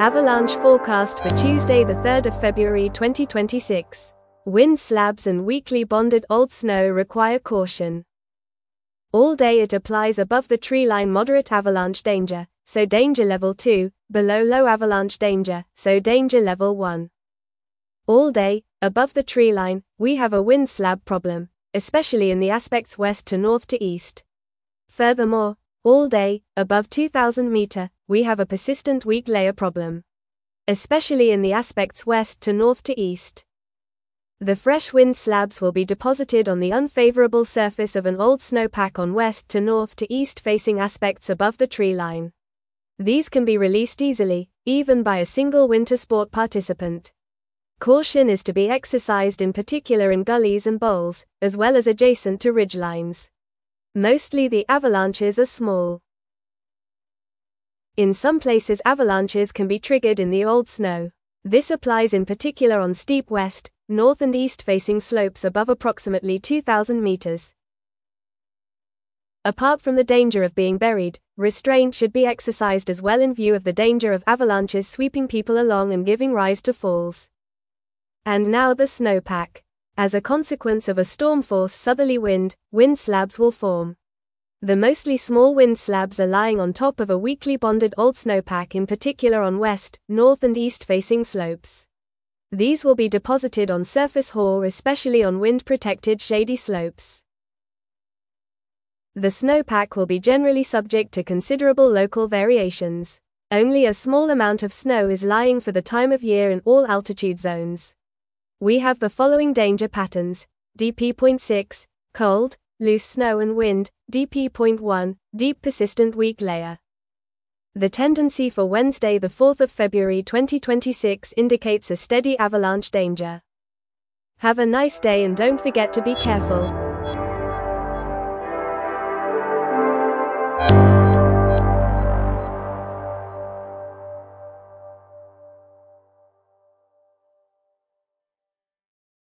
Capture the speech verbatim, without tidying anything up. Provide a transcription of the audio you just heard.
Avalanche forecast for Tuesday the third of February twenty twenty-six. Wind slabs and weakly bonded old snow require caution. All day it applies above the treeline moderate avalanche danger, so danger level two, below low avalanche danger, so danger level one. All day, above the treeline, we have a wind slab problem, especially in the aspects west to north to east. Furthermore, all day, above two thousand meter, we have a persistent weak layer problem, especially in the aspects west to north to east. The fresh wind slabs will be deposited on the unfavorable surface of an old snowpack on west to north to east facing aspects above the tree line. These can be released easily, even by a single winter sport participant. Caution is to be exercised in particular in gullies and bowls, as well as adjacent to ridgelines. Mostly the avalanches are small. In some places avalanches can be triggered in the old snow. This applies in particular on steep west, north and east facing slopes above approximately two thousand meters. Apart from the danger of being buried, restraint should be exercised as well in view of the danger of avalanches sweeping people along and giving rise to falls. And now the snowpack. As a consequence of a storm-force southerly wind, wind slabs will form. The mostly small wind slabs are lying on top of a weakly bonded old snowpack in particular on west, north and east facing slopes. These will be deposited on surface hoar especially on wind-protected shady slopes. The snowpack will be generally subject to considerable local variations. Only a small amount of snow is lying for the time of year in all altitude zones. We have the following danger patterns: D P zero point six, cold, loose snow and wind, D P zero point one, deep persistent weak layer. The tendency for Wednesday the fourth of February twenty twenty-six indicates a steady avalanche danger. Have a nice day and don't forget to be careful.